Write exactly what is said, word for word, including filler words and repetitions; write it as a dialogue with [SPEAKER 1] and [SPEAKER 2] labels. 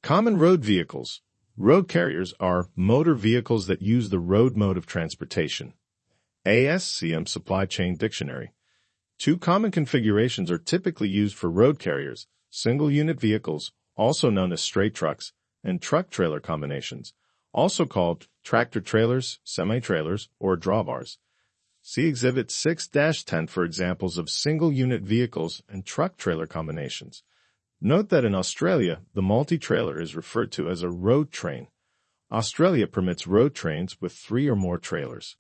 [SPEAKER 1] Common road vehicles. Road carriers are motor vehicles that use the road mode of transportation. A S C M Supply Chain Dictionary. Two common configurations are typically used for road carriers: single-unit vehicles, also known as straight trucks, and truck-trailer combinations, also called tractor-trailers, semi-trailers, or drawbars. See Exhibit six dash ten for examples of single-unit vehicles and truck-trailer combinations. Note that in Australia, the multi-trailer is referred to as a road train. Australia permits road trains with three or more trailers.